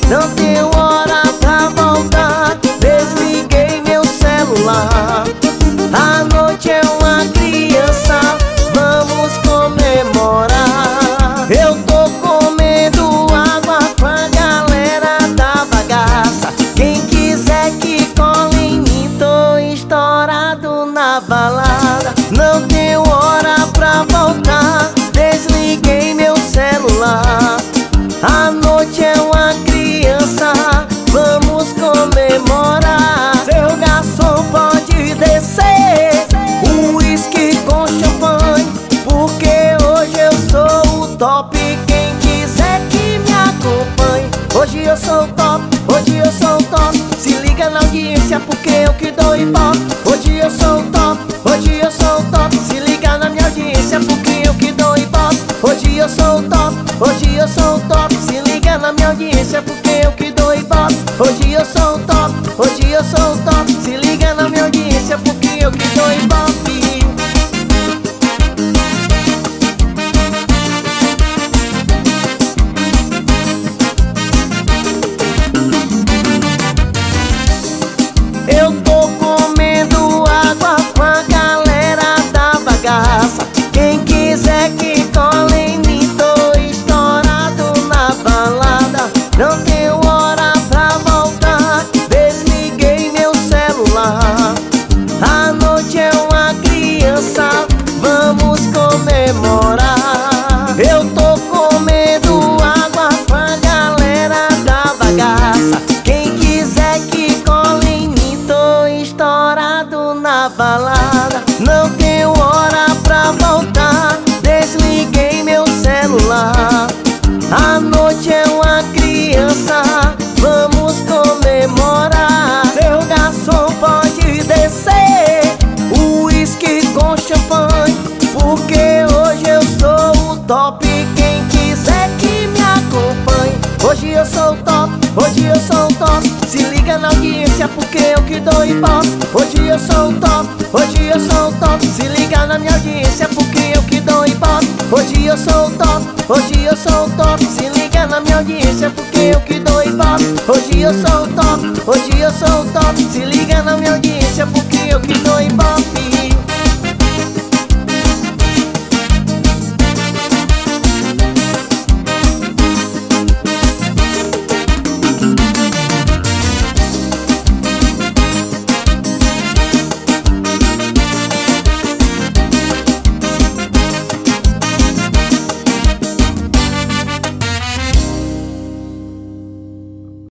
não tenho hora pra voltar. Desliguei meu celular. A noite é uma criança, vamos comemorar. Eu tô comendo água com a galera da bagaça. Quem quiser que cole em mim, tô estourado na balada. Não tenho hora pra voltar, desliguei meu celular. A noite é uma criança, vamos comemorar. Seu garçom pode descer um uísque com champanhe, porque hoje eu sou o top. Quem quiser que me acompanhe. Hoje eu sou o top, hoje eu sou o top. Se liga na audiência porque eu que dou ibope. Hoje eu sou o top, hoje eu sou o top. Se liga na minha audiência porque eu que dou ibope. Hoje eu sou o top, hoje eu sou o top. Se liga na minha audiência porque eu que dou ibope. Hoje eu sou o top, hoje eu sou o top. Se liga na minha audiência porque eu que dou ibope. Eu tô comendo água com a galera da bagaça. Quem quiser que cole em mim, tô estourado na balada. Não tenho hora pra voltar, desliguei meu celular. A noite é uma criança, vamos comemorar. Eu tô comendo água com a galera da bagaça. Quem quiser que cole em mim, tô estourado na balada. Não tenho hora pra voltar, desliguei meu celular. A noite é uma criança, vamos comemorar. Seu garçom pode descer o uísque com champanhe, porque hoje eu sou o top. Quem quiser que me acompanhe. Hoje eu sou o top, hoje eu sou o top. Se liga na audiência porque eu que dou ibope. Hoje eu sou o top, hoje eu sou o top. Se liga na minha audiência porque eu que dou ibope. Hoje eu sou o top, hoje eu sou o top. Se liga na minha audiência porque eu que dou ibope. Hoje eu sou o top, hoje eu sou o top. Se liga na minha audiência porque eu que dou ibope.